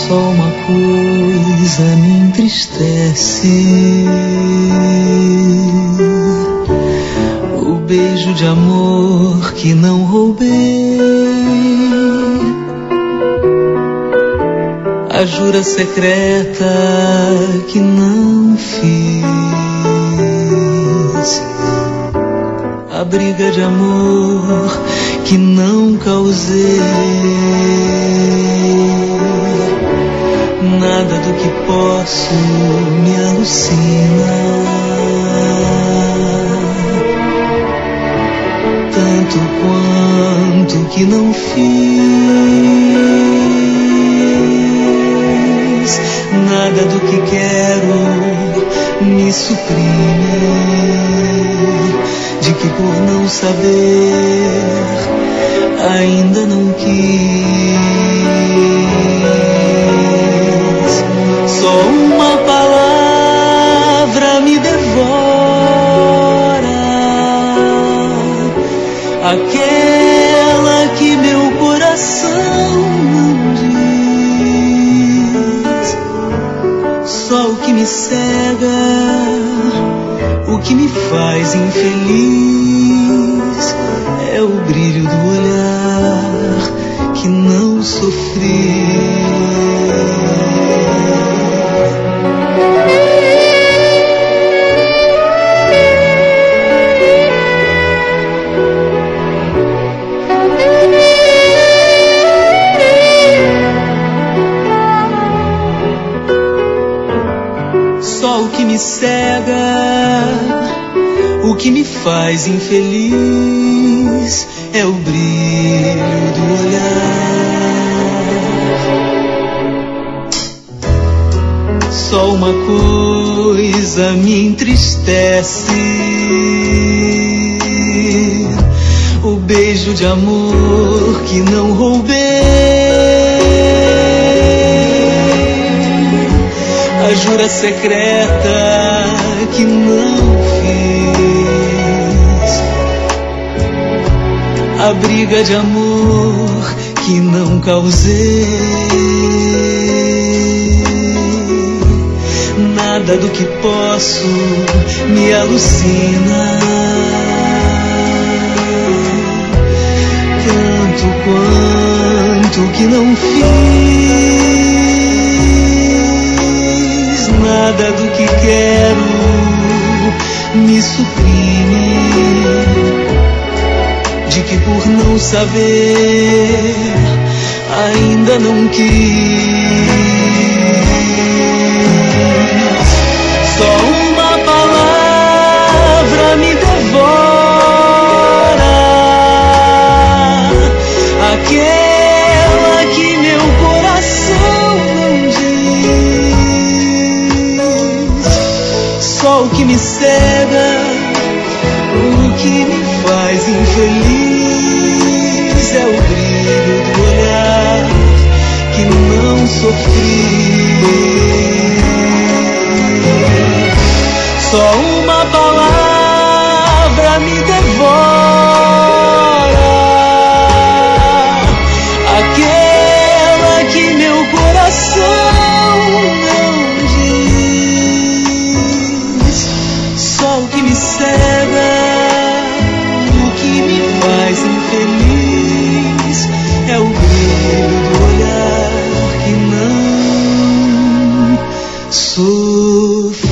Só uma coisa me entristece: o beijo de amor que não roubei, a jura secreta que não fiz, a briga de amor que não causei. Nada do que posso me alucina, tanto quanto que não fiz. Nada do que quero me suprime, de que por não saber ainda não quis. Só uma palavra me devora, aquela que meu coração não diz. Só o que me cega, o que me faz infeliz, é o brilho do olhar que não sofri. Só o que me cega, o que me faz infeliz, é o brilho do olhar. Só uma coisa me entristece: o beijo de amor que não roubei, a jura secreta que não fiz, a briga de amor que não causei. Nada do que posso me alucina, tanto quanto que não fiz. Nada do que quero me suprime, de que por não saber ainda não quis. Só uma palavra me devora, aquela que meu coração não diz. Só o que me cega, o que me faz infeliz, é o brilho do olhar que não sofri. Só uma palavra me devora, aquela que meu coração não diz. Só o que me cega, o que me faz infeliz, é o brilho do olhar que não sofre.